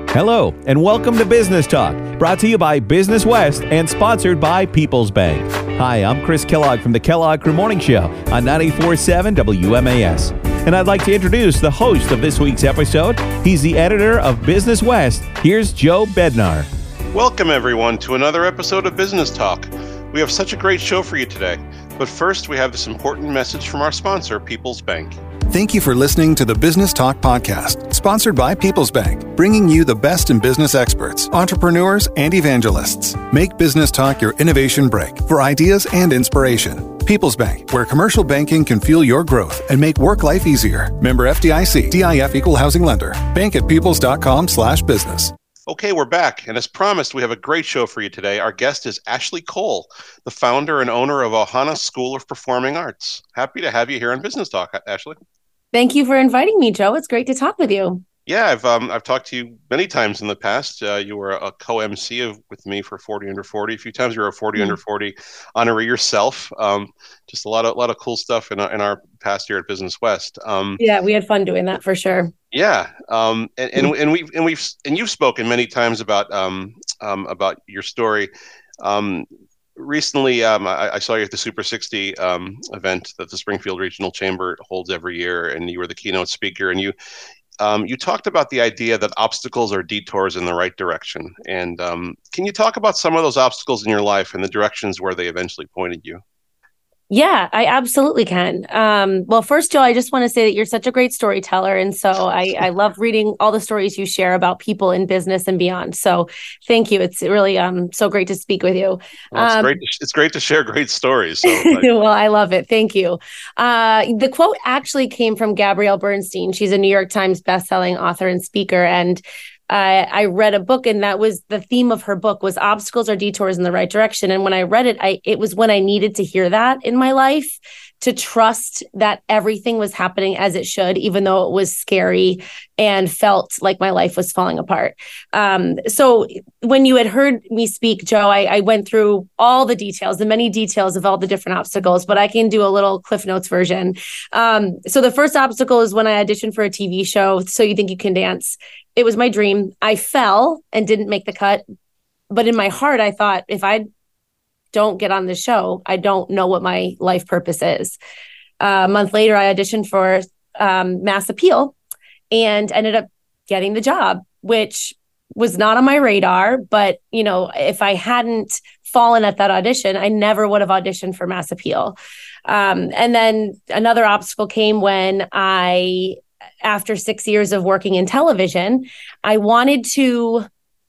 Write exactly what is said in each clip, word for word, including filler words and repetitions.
Hello, and welcome to Business Talk, brought to you by Business West and sponsored by People's Bank. Hi, I'm Chris Kellogg from the Kellogg Crew Morning Show on ninety-four point seven W M A S. And I'd like to introduce the host of this week's episode. He's the editor of Business West. Here's Joe Bednar. Welcome, everyone, to another episode of Business Talk. We have such a great show for you today. But first, we have this important message from our sponsor, People's Bank. Thank you for listening to the Business Talk podcast, sponsored by People's Bank, bringing you the best in business experts, entrepreneurs, and evangelists. Make Business Talk your innovation break for ideas and inspiration. People's Bank, where commercial banking can fuel your growth and make work life easier. Member F D I C, D I F Equal Housing Lender. Bank at peoples.com slash business. Okay, we're back, and as promised, we have a great show for you today. Our guest is Ashley Cole, the founder and owner of Ohana School of Performing Arts. Happy to have you here on Business Talk, Ashley. Thank you for inviting me, Joe. It's great to talk with you. Yeah, I've um, I've talked to you many times in the past. Uh, you were a co-M C of, with me for forty Under forty. A few times you were a forty mm-hmm. Under forty honoree yourself. Um, just a lot of a lot of cool stuff in our, in our past year at Business West. Um, yeah, we had fun doing that for sure. Yeah, um, and and and we and we've and you've spoken many times about um, um, about your story. Um, Recently, um, I, I saw you at the Super sixty um, event that the Springfield Regional Chamber holds every year, and you were the keynote speaker. And you um, you talked about the idea that obstacles are detours in the right direction. And um, can you talk about some of those obstacles in your life and the directions where they eventually pointed you? Yeah, I absolutely can. Um, well, first, Joe, I just want to say that you're such a great storyteller. And so I, I love reading all the stories you share about people in business and beyond. So thank you. It's really um, so great to speak with you. Well, it's, um, great to, it's great to share great stories. So, like... well, I love it. Thank you. Uh, the quote actually came from Gabrielle Bernstein. She's a New York Times bestselling author and speaker. And Uh, I read a book, and that was the theme of her book was obstacles are detours in the right direction. And when I read it, I it was when I needed to hear that in my life, to trust that everything was happening as it should, even though it was scary and felt like my life was falling apart. Um, so when you had heard me speak, Joe, I, I went through all the details, the many details of all the different obstacles, but I can do a little Cliff Notes version. Um, so the first obstacle is when I auditioned for a T V show, So You Think You Can Dance. It was my dream. I fell and didn't make the cut. But in my heart, I thought, if I don't get on the show, I don't know what my life purpose is. Uh, a month later, I auditioned for um, Mass Appeal and ended up getting the job, which was not on my radar. But, you know, if I hadn't fallen at that audition, I never would have auditioned for Mass Appeal. Um, and then another obstacle came when I... after six years of working in television, I wanted to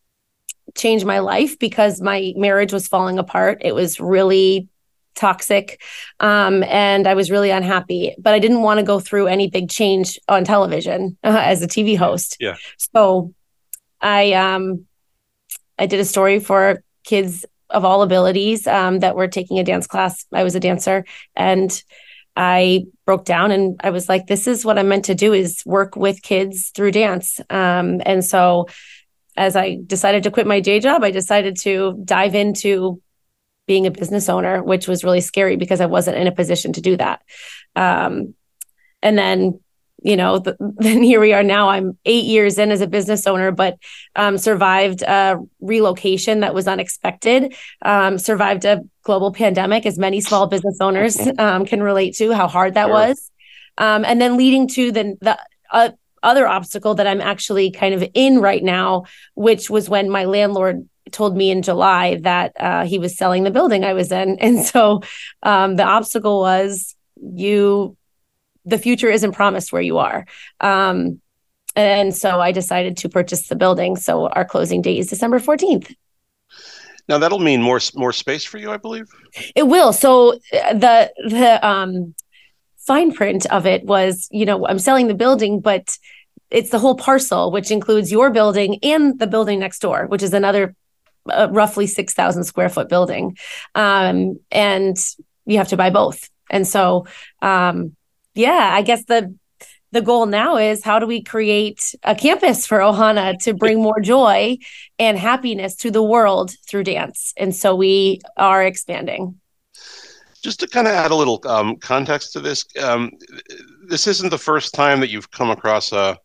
change my life because my marriage was falling apart. It was really toxic. Um, and I was really unhappy, but I didn't want to go through any big change on television uh, as a T V host. Yeah. So I, um, I did a story for kids of all abilities um, that were taking a dance class. I was a dancer, and I broke down and I was like, this is what I'm meant to do, is work with kids through dance. Um, and so as I decided to quit my day job, I decided to dive into being a business owner, which was really scary because I wasn't in a position to do that. Um, and then, you know, the, then here we are now. I'm eight years in as a business owner, but um, survived a relocation that was unexpected, um, survived a global pandemic, as many small business owners um, can relate to how hard that Sure. was. Um, and then leading to the, the uh, other obstacle that I'm actually kind of in right now, which was when my landlord told me in July that uh, he was selling the building I was in. And so um, the obstacle was you, the future isn't promised where you are. Um, and so I decided to purchase the building. So our closing date is December fourteenth. Now that'll mean more more space for you, I believe. It will. So the the um, fine print of it was, you know, I'm selling the building, but it's the whole parcel, which includes your building and the building next door, which is another uh, roughly six thousand square foot building. Um, and you have to buy both. And so, um, yeah, I guess the the goal now is, how do we create a campus for Ohana to bring more joy and happiness to the world through dance? And so we are expanding. Just to kind of add a little um, context to this, um, this isn't the first time that you've come across a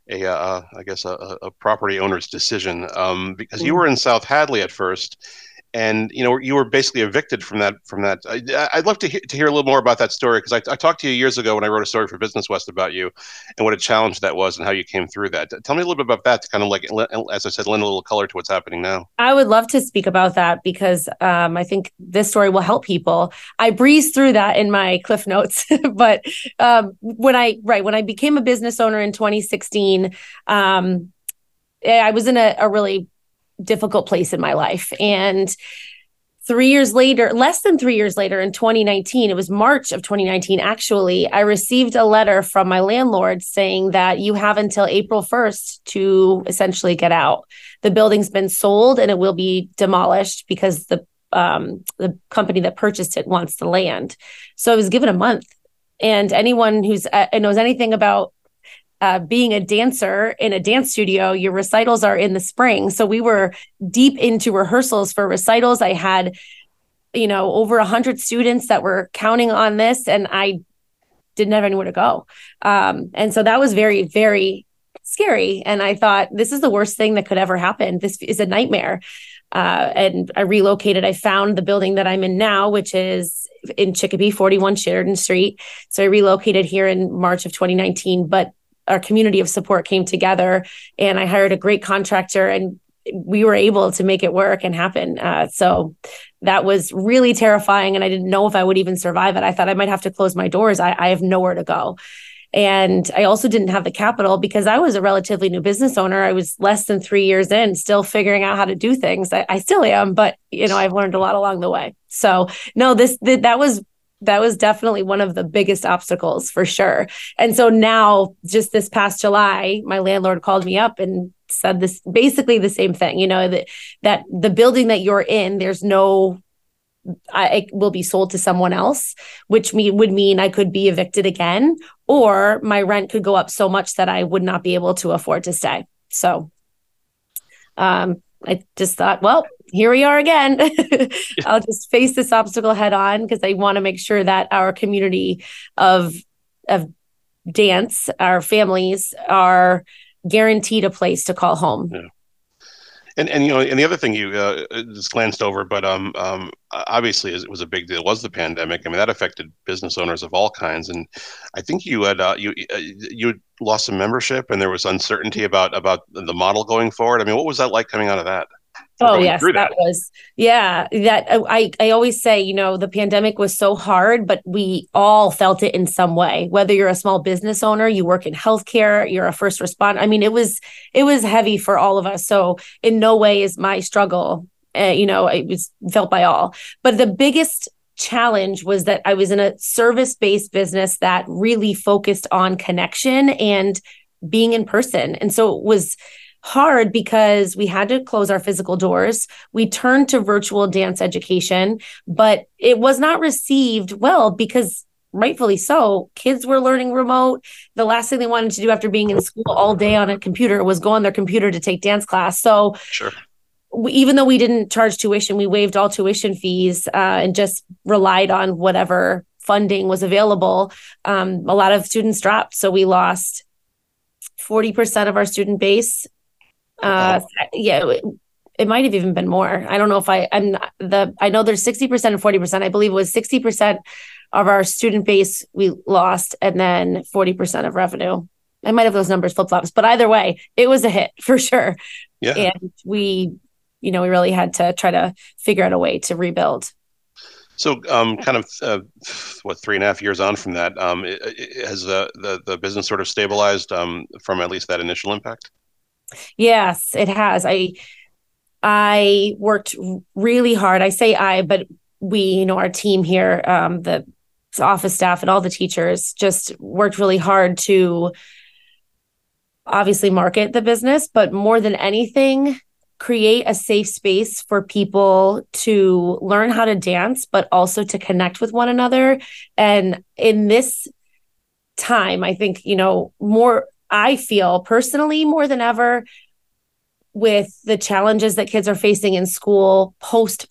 a uh, I guess a, a property owner's decision, um, because you Mm. were in South Hadley at first, and you know you were basically evicted from that from that. I, I'd love to hear, to hear a little more about that story, because I, I talked to you years ago when I wrote a story for Business West about you and what a challenge that was and how you came through that. Tell me a little bit about that to kind of like, as I said, lend a little color to what's happening now. I would love to speak about that because um, I think this story will help people. I breezed through that in my Cliff Notes, but um, when I right when I became a business owner in twenty sixteen, um, I was in a, a really difficult place in my life. And three years later, less than three years later, in twenty nineteen, it was March of twenty nineteen, actually, I received a letter from my landlord saying that you have until April first to essentially get out. The building's been sold and it will be demolished because the um, the company that purchased it wants the land. So I was given a month. And anyone who's uh, knows anything about Uh, being a dancer in a dance studio, your recitals are in the spring. So we were deep into rehearsals for recitals. I had, you know, over a hundred students that were counting on this, and I didn't have anywhere to go. Um, and so that was very, very scary. And I thought, this is the worst thing that could ever happen. This is a nightmare. Uh, and I relocated. I found the building that I'm in now, which is in Chicopee, forty-one Sheridan Street. So I relocated here in March of twenty nineteen, but our community of support came together and I hired a great contractor and we were able to make it work and happen. Uh, so that was really terrifying. And I didn't know if I would even survive it. I thought I might have to close my doors. I, I have nowhere to go. And I also didn't have the capital because I was a relatively new business owner. I was less than three years in, still figuring out how to do things. I, I still am, but you know, I've learned a lot along the way. So no, this, th- that was That was definitely one of the biggest obstacles for sure. And so now, just this past July, my landlord called me up and said this, basically the same thing, you know, that, that the building that you're in, there's no, I, it will be sold to someone else, which me, would mean I could be evicted again, or my rent could go up so much that I would not be able to afford to stay. So um, I just thought, well, here we are again. I'll just face this obstacle head on because I want to make sure that our community of of dance, our families, are guaranteed a place to call home. Yeah. And and you know, and the other thing you uh, just glanced over, but um, um, obviously it was a big deal, was the pandemic. I mean, that affected business owners of all kinds. And I think you had uh, you uh, you had lost some membership, and there was uncertainty about about the model going forward. I mean, what was that like coming out of that? Oh, yes, that. that was, yeah, that I, I always say, you know, the pandemic was so hard, but we all felt it in some way, whether you're a small business owner, you work in healthcare, you're a first responder. I mean, it was, it was heavy for all of us. So in no way is my struggle, uh, you know, it was felt by all. But the biggest challenge was that I was in a service-based business that really focused on connection and being in person. And so it was hard because we had to close our physical doors. We turned to virtual dance education, but it was not received well because rightfully so, kids were learning remote. The last thing they wanted to do after being in school all day on a computer was go on their computer to take dance class. So sure. we, even though we didn't charge tuition, we waived all tuition fees uh, and just relied on whatever funding was available. Um, a lot of students dropped. So we lost forty percent of our student base. Uh, yeah, it, it might have even been more. I don't know if I, I'm not, the, I know there's sixty percent and forty percent. I believe it was sixty percent of our student base we lost, and then forty percent of revenue. I might have those numbers flip flops, but either way, it was a hit for sure. Yeah. And we, you know, we really had to try to figure out a way to rebuild. So, um, kind of, uh, what, three and a half years on from that, um, it, it, has the, the the business sort of stabilized um, from at least that initial impact? Yes, it has. I I worked really hard. I say I, but we, you know, our team here, um, the office staff and all the teachers just worked really hard to obviously market the business, but more than anything, create a safe space for people to learn how to dance, but also to connect with one another. And in this time, I think, you know, more I feel personally more than ever with the challenges that kids are facing in school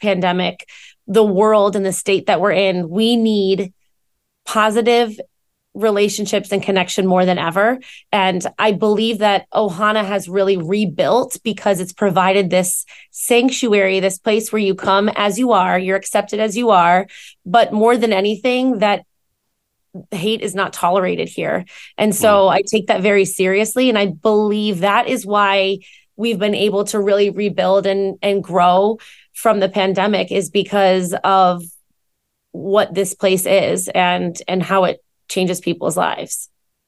post-pandemic, the world and the state that we're in, we need positive relationships and connection more than ever. And I believe that Ohana has really rebuilt because it's provided this sanctuary, this place where you come as you are, you're accepted as you are, but more than anything, that hate is not tolerated here. And so I take that very seriously. And I believe that is why we've been able to really rebuild and, and grow from the pandemic, is because of what this place is and, and how it changes people's lives.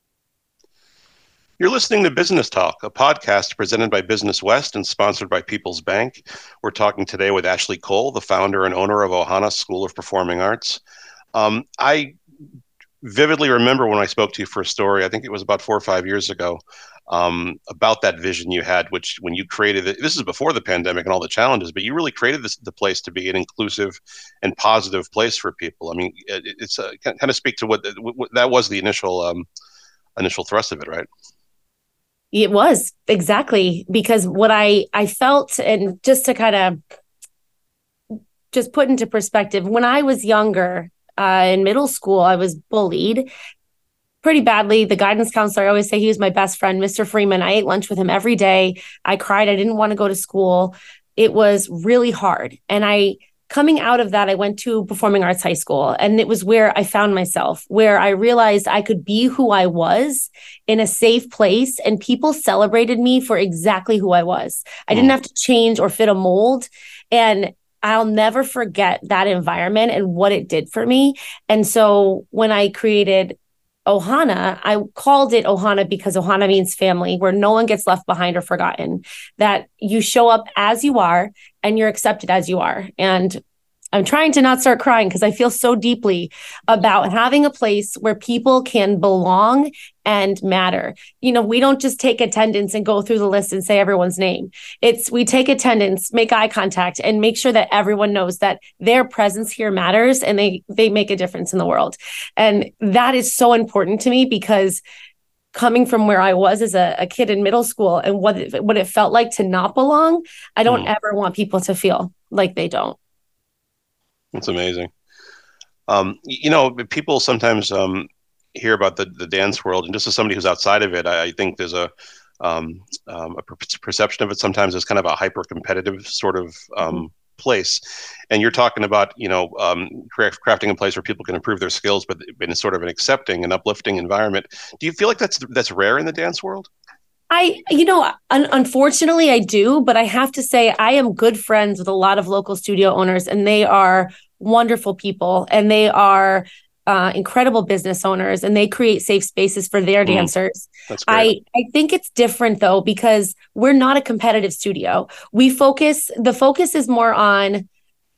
You're listening to Business Talk, a podcast presented by Business West and sponsored by People's Bank. We're talking today with Ashley Cole, the founder and owner of Ohana School of Performing Arts. Um, I vividly remember when I spoke to you for a story, I think it was about four or five years ago, um, about that vision you had, which when you created it, this is before the pandemic and all the challenges, but you really created this, the place to be an inclusive and positive place for people. I mean, it, it's uh, kind of speak to what, what that was the initial um, initial thrust of it, right? It was, exactly, because what I, I felt, and just to kind of just put into perspective, when I was younger, uh, in middle school, I was bullied pretty badly. The guidance counselor, I always say he was my best friend, Mister Freeman. I ate lunch with him every day. I cried. I didn't want to go to school. It was really hard. And I, coming out of that, I went to Performing Arts High School, and it was where I found myself, where I realized I could be who I was in a safe place, and people celebrated me for exactly who I was. I didn't have to change or fit a mold. And I'll never forget that environment and what it did for me. And so when I created Ohana, I called it Ohana because Ohana means family, where no one gets left behind or forgotten, that you show up as you are and you're accepted as you are. And I'm trying to not start crying because I feel so deeply about having a place where people can belong and matter. You know, we don't just take attendance and go through the list and say everyone's name. It's we take attendance, make eye contact, and make sure that everyone knows that their presence here matters and they they make a difference in the world. And that is so important to me, because coming from where I was as a, a kid in middle school and what it, what it felt like to not belong, I don't mm. ever want people to feel like they don't. That's amazing. Um, you know, people sometimes um, hear about the, the dance world, and just as somebody who's outside of it, I, I think there's a, um, um, a per- perception of it sometimes as kind of a hyper-competitive sort of um, mm-hmm. place. And you're talking about, you know, um, craft, crafting a place where people can improve their skills, but in a sort of an accepting and uplifting environment. Do you feel like that's that's rare in the dance world? I, you know, un- unfortunately I do, but I have to say I am good friends with a lot of local studio owners, and they are wonderful people, and they are uh, incredible business owners, and they create safe spaces for their mm, dancers. That's great. I, I think it's different though, because we're not a competitive studio. We focus, the focus is more on,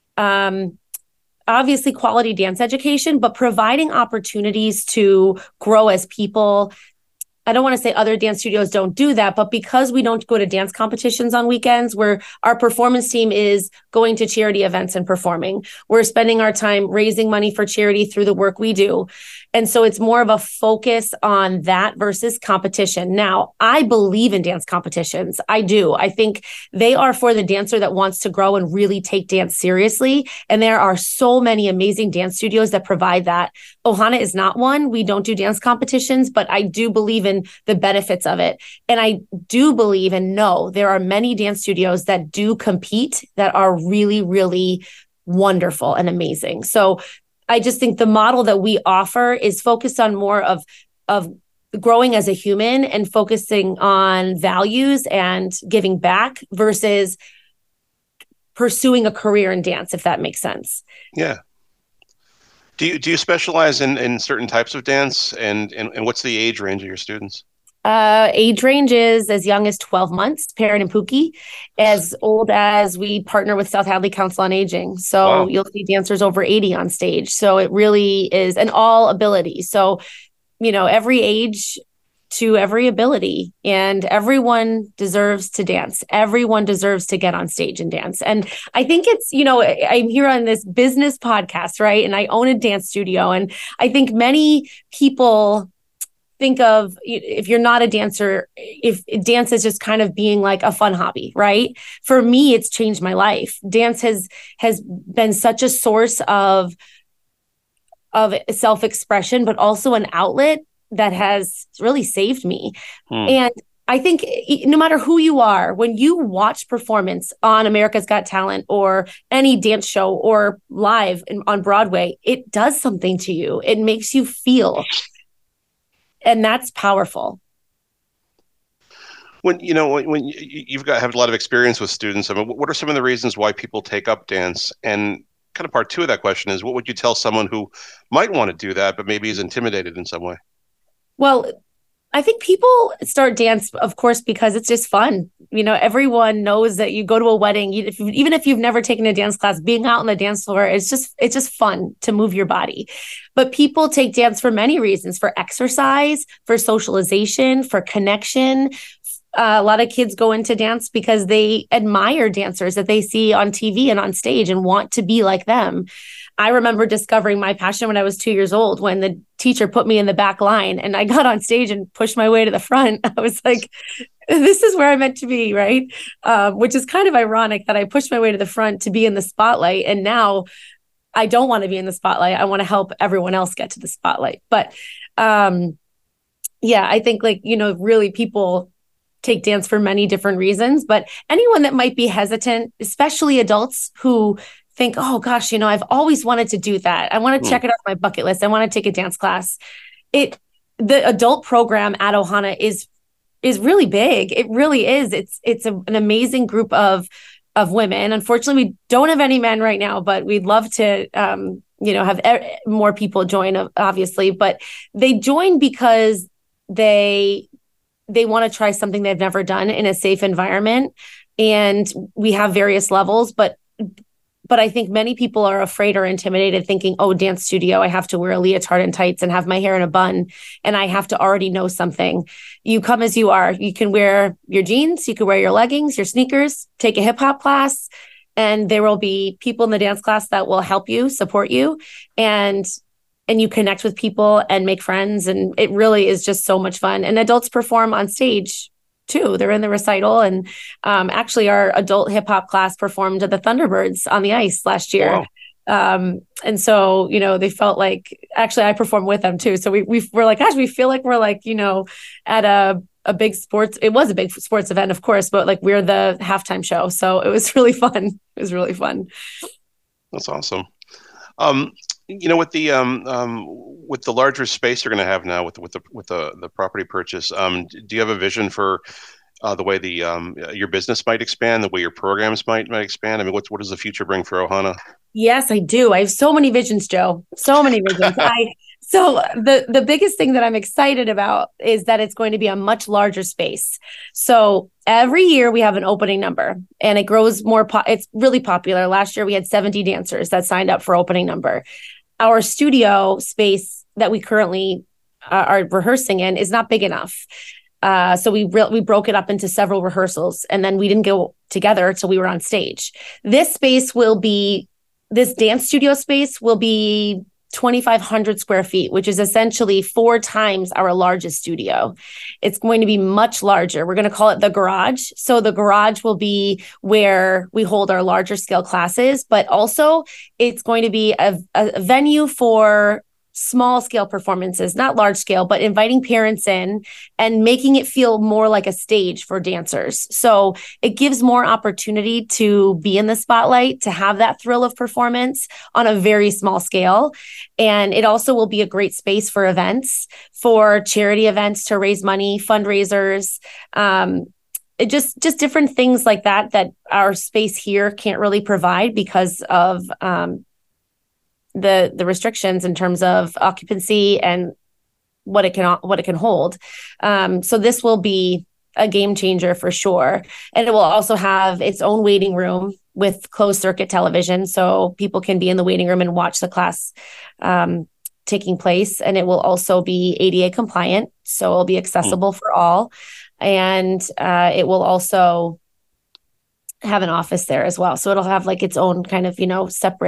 um, obviously quality dance education, but providing opportunities to grow as people. I don't want to say other dance studios don't do that, but because we don't go to dance competitions on weekends, where our performance team is going to charity events and performing, we're spending our time raising money for charity through the work we do. And so it's more of a focus on that versus competition. Now, I believe in dance competitions. I do. I think they are for the dancer that wants to grow and really take dance seriously. And there are so many amazing dance studios that provide that. Ohana is not one. We don't do dance competitions, but I do believe in the benefits of it. And I do believe and know there are many dance studios that do compete that are really, really wonderful and amazing. So I just think the model that we offer is focused on more of, of growing as a human and focusing on values and giving back versus pursuing a career in dance, if that makes sense. Yeah. Do you do you specialize in, in certain types of dance, and, and, and what's the age range of your students? Uh, age range is as young as twelve months, Perrin and Pookie, as old as we partner with South Hadley Council on Aging. So wow. You'll see dancers over eighty on stage. So it really is an all ability. So, you know, every age to every ability, and everyone deserves to dance. Everyone deserves to get on stage and dance. And I think it's, you know, I'm here on this business podcast, right? And I own a dance studio. And I think many people think of, if you're not a dancer, if dance is just kind of being like a fun hobby, right? For me, it's changed my life. Dance has has been such a source of of self-expression, but also an outlet that has really saved me. Hmm. And I think no matter who you are, when you watch performance on America's Got Talent or any dance show or live in, on Broadway, it does something to you. It makes you feel. And that's powerful. When, you know, when, when you've got have a lot of experience with students, I mean, what are some of the reasons why people take up dance? And kind of part two of that question is, what would you tell someone who might want to do that, but maybe is intimidated in some way? Well, I think people start dance, of course, because it's just fun. You know, everyone knows that you go to a wedding, you, if, even if you've never taken a dance class, being out on the dance floor, it's just, it's just fun to move your body. But people take dance for many reasons: for exercise, for socialization, for connection. Uh, a lot of kids go into dance because they admire dancers that they see on T V and on stage and want to be like them. I remember discovering my passion when I was two years old, when the teacher put me in the back line and I got on stage and pushed my way to the front. I was like, this is where I'm meant to be, right? Um, which is kind of ironic that I pushed my way to the front to be in the spotlight. And now I don't want to be in the spotlight. I want to help everyone else get to the spotlight. But um, yeah, I think like, you know, really people take dance for many different reasons. But anyone that might be hesitant, especially adults who think, oh gosh, you know, I've always wanted to do that. I want to mm. check it off my bucket list. I want to take a dance class. It, the adult program at Ohana is, is really big. It really is. It's, it's a, an amazing group of, of women. Unfortunately, we don't have any men right now, but we'd love to, um, you know, have e- more people join, obviously, but they join because they, they want to try something they've never done in a safe environment. And we have various levels, but But I think many people are afraid or intimidated, thinking, oh, dance studio, I have to wear a leotard and tights and have my hair in a bun, and I have to already know something. You come as you are. You can wear your jeans, you can wear your leggings, your sneakers, take a hip hop class, and there will be people in the dance class that will help you, support you, and and you connect with people and make friends. And it really is just so much fun. And adults perform on stage too. They're in the recital. And um, actually our adult hip hop class performed at the Thunderbirds on the ice last year. Wow. Um, and so, you know, they felt like, actually I performed with them too. So we, we were like, gosh, we feel like we're like, you know, at a, a big sports, it was a big sports event, of course, but like we're the halftime show. So it was really fun. It was really fun. That's awesome. Um, you know, with the, um, um, with the larger space you're going to have now with the, with the, with the, the property purchase, um, do you have a vision for uh, the way the, um, your business might expand, the way your programs might, might expand? I mean, what's, what does the future bring for Ohana? Yes, I do. I have so many visions, Joe, so many visions. I, so the, the biggest thing that I'm excited about is that it's going to be a much larger space. So every year we have an opening number and it grows more. Po- it's really popular. Last year we had seventy dancers that signed up for opening number. Our studio space that we currently uh, are rehearsing in is not big enough. Uh, so we re- we broke it up into several rehearsals, and then we didn't go together till we were on stage. This space will be, this dance studio space will be twenty-five hundred square feet, which is essentially four times our largest studio. It's going to be much larger. We're going to call it the garage. So the garage will be where we hold our larger scale classes, but also it's going to be a, a venue for small scale performances, not large scale, but inviting parents in and making it feel more like a stage for dancers. So it gives more opportunity to be in the spotlight, to have that thrill of performance on a very small scale. And it also will be a great space for events, for charity events, to raise money, fundraisers, um, it just, just different things like that, that our space here can't really provide because of, um, the the restrictions in terms of occupancy and what it can what it can hold. Um, so this will be a game changer for sure. And it will also have its own waiting room with closed circuit television. So people can be in the waiting room and watch the class um, taking place. And it will also be A D A compliant. So it'll be accessible mm. for all. And uh, it will also have an office there as well. So it'll have like its own kind of, you know, separate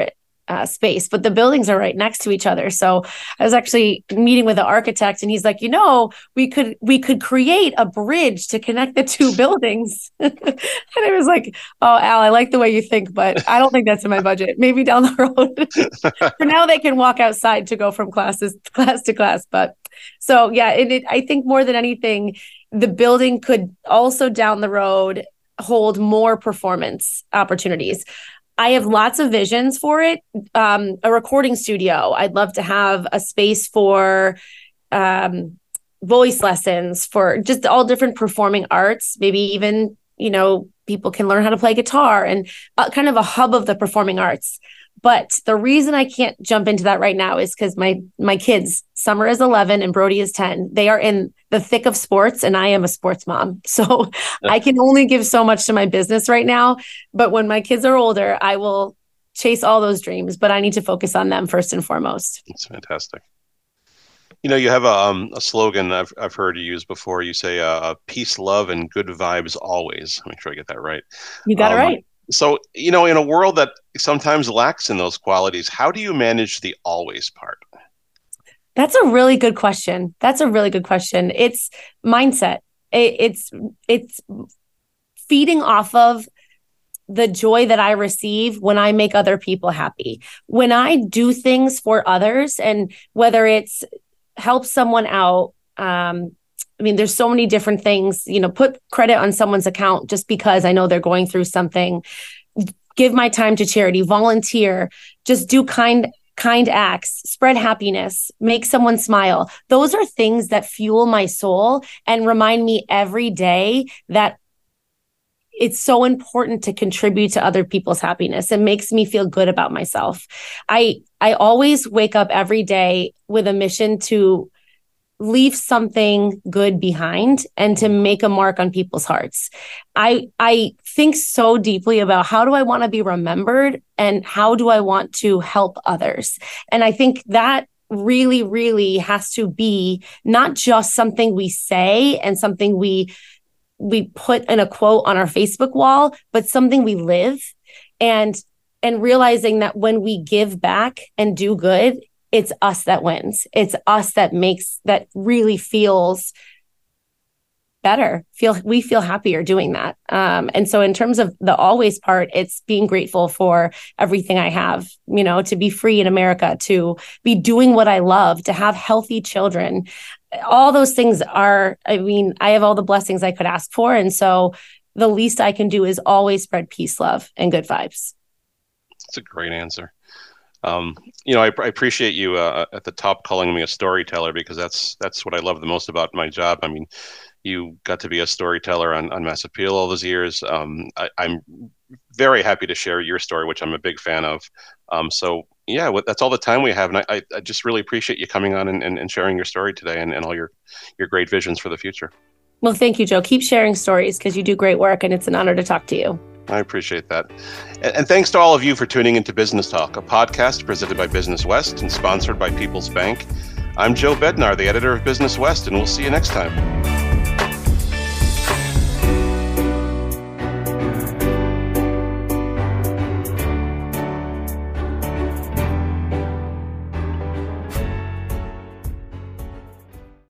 uh, space, but the buildings are right next to each other. So I was actually meeting with an architect, and he's like, you know, we could we could create a bridge to connect the two buildings. And I was like, oh, Al, I like the way you think, but I don't think that's in my budget. Maybe down the road. For now, they can walk outside to go from classes class to class. But so yeah, it, it, I think more than anything, the building could also down the road hold more performance opportunities. I have lots of visions for it. Um, a recording studio. I'd love to have a space for um, voice lessons, for just all different performing arts. Maybe even, you know, people can learn how to play guitar, and uh, kind of a hub of the performing arts. But the reason I can't jump into that right now is because my my kids, Summer is eleven and Brody is ten. They are in the thick of sports, and I am a sports mom. So I can only give so much to my business right now. But when my kids are older, I will chase all those dreams. But I need to focus on them first and foremost. That's fantastic. You know, you have a, um, a slogan I've I've heard you use before. You say, uh, "Peace, love, and good vibes always." Make sure I get that right. You got um, it right. So, you know, in a world that sometimes lacks in those qualities, how do you manage the always part? That's a really good question. That's a really good question. It's mindset. It, it's it's feeding off of the joy that I receive when I make other people happy. When I do things for others, and whether it's help someone out, um, I mean, there's so many different things, you know, put credit on someone's account just because I know they're going through something, give my time to charity, volunteer, just do kind, kind acts, spread happiness, make someone smile. Those are things that fuel my soul and remind me every day that it's so important to contribute to other people's happiness. It makes me feel good about myself. I, I always wake up every day with a mission to leave something good behind and to make a mark on people's hearts. I I think so deeply about how do I want to be remembered and how do I want to help others. And I think that really, really has to be not just something we say and something we we put in a quote on our Facebook wall, but something we live. And and realizing that when we give back and do good, it's us that wins. It's us that makes, that really feels better. Feel we feel happier doing that. Um, and so in terms of the always part, it's being grateful for everything I have, you know, to be free in America, to be doing what I love, to have healthy children. All those things are, I mean, I have all the blessings I could ask for. And so the least I can do is always spread peace, love, and good vibes. That's a great answer. Um, you know, I, I appreciate you uh, at the top calling me a storyteller, because that's that's what I love the most about my job. I mean, you got to be a storyteller on, on Mass Appeal all those years. Um, I, I'm very happy to share your story, which I'm a big fan of. Um, so, yeah, that's all the time we have. And I, I just really appreciate you coming on and, and, and sharing your story today, and, and all your, your great visions for the future. Well, thank you, Joe. Keep sharing stories, because you do great work, and it's an honor to talk to you. I appreciate that. And, and thanks to all of you for tuning into Business Talk, a podcast presented by Business West and sponsored by People's Bank. I'm Joe Bednar, the editor of Business West, and we'll see you next time.